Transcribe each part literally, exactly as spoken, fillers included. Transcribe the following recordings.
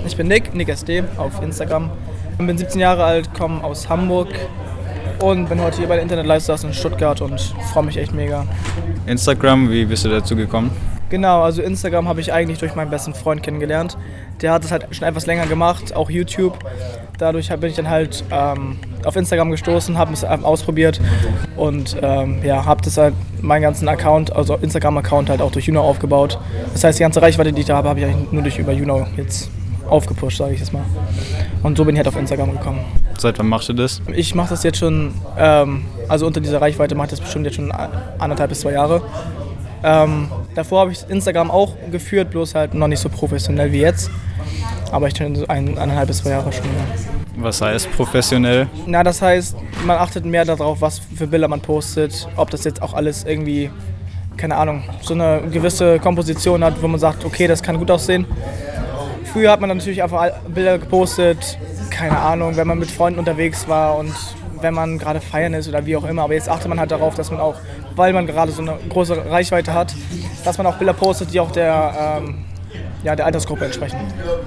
Ich bin Nick, Nick S D auf Instagram. Ich bin siebzehn Jahre alt, komme aus Hamburg und bin heute hier bei der Internet Livestars in Stuttgart und freue mich echt mega. Instagram, wie bist du dazu gekommen? Genau, also Instagram habe ich eigentlich durch meinen besten Freund kennengelernt. Der hat es halt schon etwas länger gemacht, auch YouTube. Dadurch bin ich dann halt ähm, auf Instagram gestoßen, habe es ausprobiert und ähm, ja, habe das halt meinen ganzen Account, also Instagram-Account halt auch durch YouNow aufgebaut. Das heißt, die ganze Reichweite, die ich da habe, habe ich eigentlich nur durch über YouNow jetzt aufgepusht, sage ich jetzt mal. Und so bin ich halt auf Instagram gekommen. Seit wann machst du das? Ich mache das jetzt schon, ähm, also unter dieser Reichweite mache ich das bestimmt jetzt schon anderthalb bis zwei Jahre. Ähm, davor habe ich Instagram auch geführt, bloß halt noch nicht so professionell wie jetzt. Aber ich schon ein, eineinhalb bis zwei Jahre schon. Ja. Was heißt professionell? Na, das heißt, man achtet mehr darauf, was für Bilder man postet, ob das jetzt auch alles irgendwie, keine Ahnung, so eine gewisse Komposition hat, wo man sagt, okay, das kann gut aussehen. Früher hat man natürlich einfach Bilder gepostet, keine Ahnung, wenn man mit Freunden unterwegs war und wenn man gerade feiern ist oder wie auch immer. Aber jetzt achtet man halt darauf, dass man auch, weil man gerade so eine große Reichweite hat, dass man auch Bilder postet, die auch der, ähm, ja, der Altersgruppe entsprechen.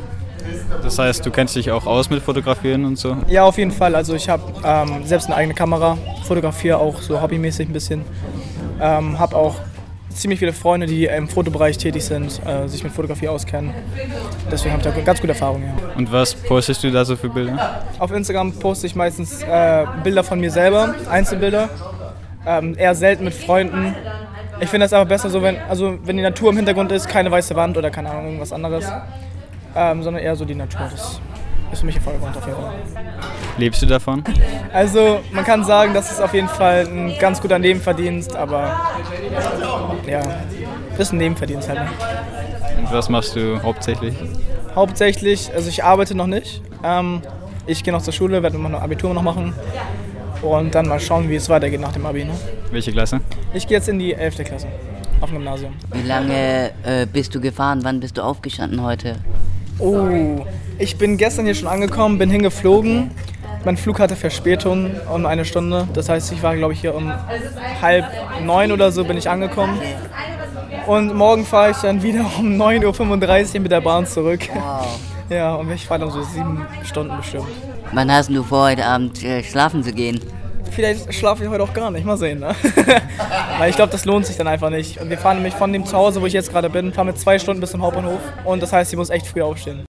Das heißt, du kennst dich auch aus mit Fotografieren und so? Ja, auf jeden Fall. Also ich habe ähm, selbst eine eigene Kamera, fotografiere auch so hobbymäßig ein bisschen. Ähm, habe auch ziemlich viele Freunde, die im Fotobereich tätig sind, äh, sich mit Fotografie auskennen. Deswegen habe ich da ganz gute Erfahrungen. Ja. Und was postest du da so für Bilder? Auf Instagram poste ich meistens äh, Bilder von mir selber, Einzelbilder. Ähm, eher selten mit Freunden. Ich finde das aber besser so, wenn, also wenn die Natur im Hintergrund ist, keine weiße Wand oder keine Ahnung, irgendwas anderes. Ähm, sondern eher so die Natur. Das ist für mich im Vordergrund auf jeden Fall. Lebst du davon? Also man kann sagen, das ist auf jeden Fall ein ganz guter Nebenverdienst, aber ja, das ist ein Nebenverdienst halt. Und was machst du hauptsächlich? Hauptsächlich, also ich arbeite noch nicht. Ähm, ich gehe noch zur Schule, werde mein Abitur noch machen und dann mal schauen, wie es weitergeht nach dem Abi. Ne? Welche Klasse? Ich gehe jetzt in die elfte Klasse auf dem Gymnasium. Wie lange äh, bist du gefahren? Wann bist du aufgestanden heute? Oh, ich bin gestern hier schon angekommen, bin hingeflogen. Mein Flug hatte Verspätung um eine Stunde. Das heißt, ich war, glaube ich, hier um halb neun oder so bin ich angekommen. Und morgen fahre ich dann wieder um neun Uhr fünfunddreißig mit der Bahn zurück. Wow. Ja, und ich fahre dann so sieben Stunden bestimmt. Wann hast du vor, heute Abend äh, schlafen zu gehen? Vielleicht schlafe ich heute auch gar nicht, mal sehen. Ne? Weil ich glaube, das lohnt sich dann einfach nicht. Und wir fahren nämlich von dem Zuhause, wo ich jetzt gerade bin, fahren mit zwei Stunden bis zum Hauptbahnhof. Und das heißt, ich muss echt früh aufstehen.